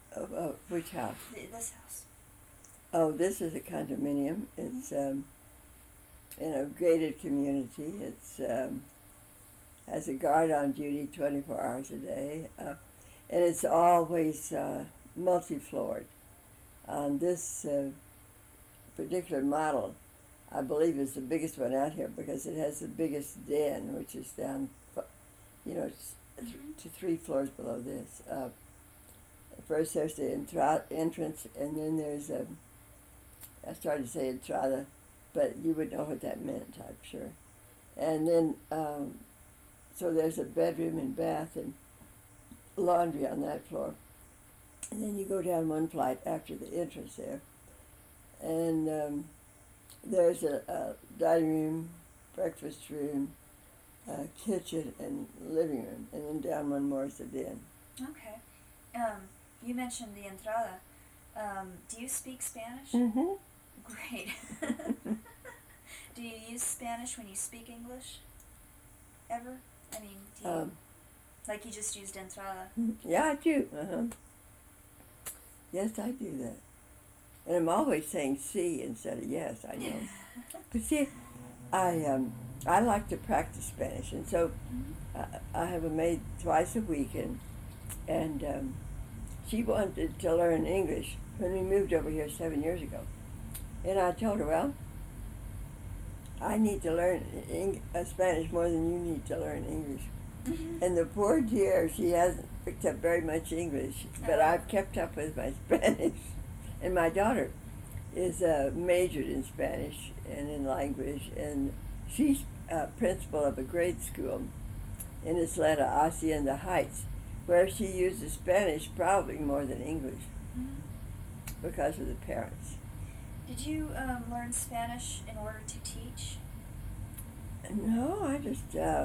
Which house? This house. Oh, this is a condominium. It's in a gated community. It's has a guard on duty 24 hours a day, and it's always multi-floored. On this particular model, I believe is the biggest one out here because it has the biggest den, which is down, it's to 3 floors below this. First there's the entrance, and then there's I started to say entrada, but you would know what that meant, I'm sure. And then, so there's a bedroom and bath and laundry on that floor. And then you go down one flight after the entrance there. And there's a dining room, breakfast room, kitchen, and living room. And then down one more is the den. Okay. You mentioned the entrada. Do you speak Spanish? Mm-hmm. Great. Do you use Spanish when you speak English? Ever? I mean, do you, like you just used entrada? Yeah, I do. Yes, I do that. And I'm always saying "sí" instead of "yes." I know. But see, I like to practice Spanish, and so I have a maid twice a week, and she wanted to learn English when we moved over here 7 years ago. And I told her, well, I need to learn Spanish more than you need to learn English. Mm-hmm. And the poor dear, she hasn't picked up very much English, but I've kept up with my Spanish. And my daughter is majored in Spanish and in language, and she's principal of a grade school in Isleta, Hacienda Heights, where she uses Spanish probably more than English because of the parents. Did you learn Spanish in order to teach? No, I just,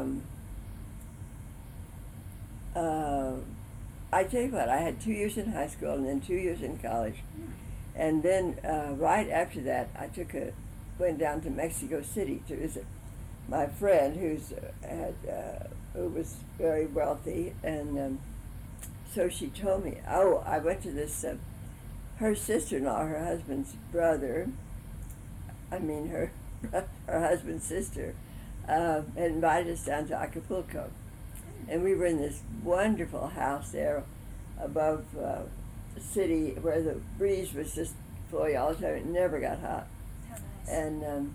I tell you what, I had 2 years in high school and then 2 years in college. And then right after that, I went down to Mexico City to visit my friend who was very wealthy, and so she told me, I went to this, her sister-in-law, her husband's brother, her husband's sister, had invited us down to Acapulco. And we were in this wonderful house there above the city where the breeze was just flowing all the time. It never got hot. How nice. And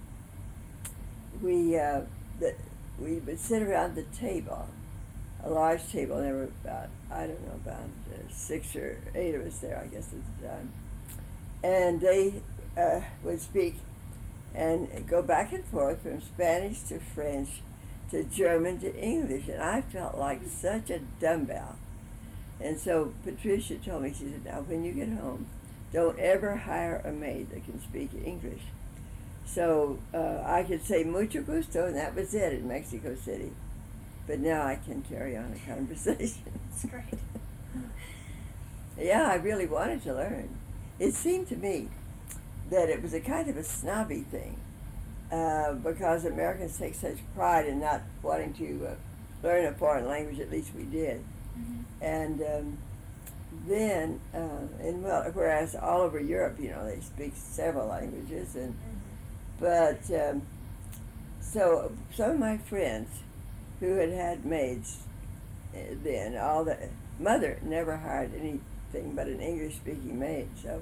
we would sit around the table, a large table. There were about 6 or 8 of us there, I guess, at the time. And they would speak and go back and forth from Spanish to French to German to English, and I felt like such a dumbbell. And so Patricia told me, she said, now when you get home, don't ever hire a maid that can speak English. So I could say mucho gusto, and that was it in Mexico City. But now I can carry on a conversation. That's great. Yeah, I really wanted to learn. It seemed to me that it was a kind of a snobby thing because Americans take such pride in not wanting to learn a foreign language, at least we did. Mm-hmm. And then, whereas all over Europe, they speak several languages, and but so some of my friends who had maids then, mother never hired anything but an English-speaking maid, so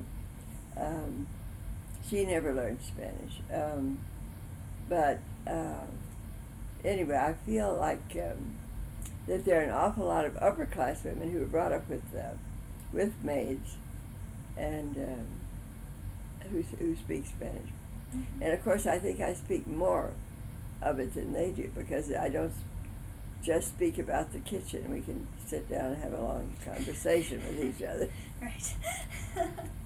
she never learned Spanish. But anyway, I feel like that there are an awful lot of upper-class women who were brought up with maids and who speak Spanish. Mm-hmm. And of course, I think I speak more of it than they do because I don't just speak about the kitchen. We can sit down and have a long conversation with each other. Right.